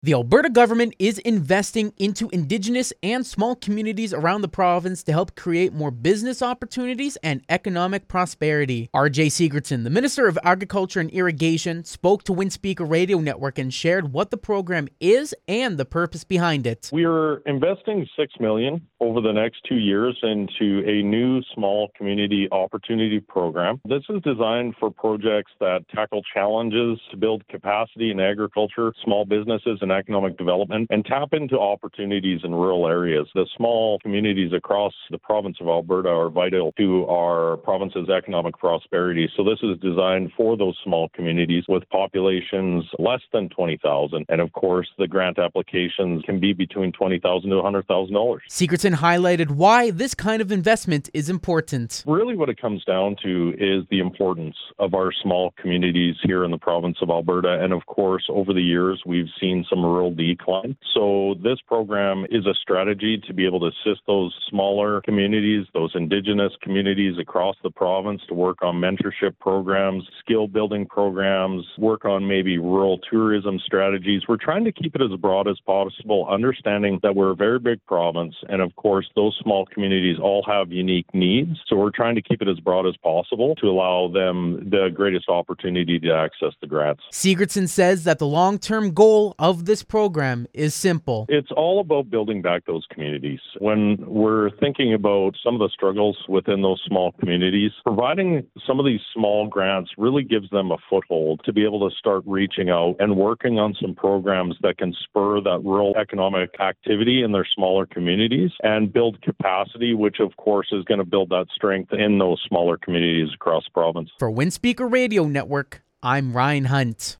The Alberta government is investing into Indigenous and small communities around the province to help create more business opportunities and economic prosperity. R.J. Sigurdsson, the Minister of Agriculture and Irrigation, spoke to Windspeaker Radio Network and shared what the program is and the purpose behind it. We are investing $6 million over the next 2 years into a new small community opportunity program. This is designed for projects that tackle challenges to build capacity in agriculture, small businesses, and economic development, and tap into opportunities in rural areas. The small communities across the province of Alberta are vital to our province's economic prosperity. So this is designed for those small communities with populations less than 20,000. And of course, the grant applications can be between $20,000 to $100,000. Sigurdsson highlighted why this kind of investment is important. Really what it comes down to is the importance of our small communities here in the province of Alberta. And of course, over the years, we've seen some rural decline. So this program is a strategy to be able to assist those smaller communities, those Indigenous communities across the province to work on mentorship programs, skill building programs, work on maybe rural tourism strategies. We're trying to keep it as broad as possible, understanding that we're a very big province. And of course, those small communities all have unique needs. So we're trying to keep it as broad as possible to allow them the greatest opportunity to access the grants. Sigurdsson says that the long-term goal of this program is simple. It's all about building back those communities. When we're thinking about some of the struggles within those small communities, providing some of these small grants really gives them a foothold to be able to start reaching out and working on some programs that can spur that rural economic activity in their smaller communities and build capacity, which of course is going to build that strength in those smaller communities across the province. For Windspeaker Radio Network, I'm Ryan Hunt.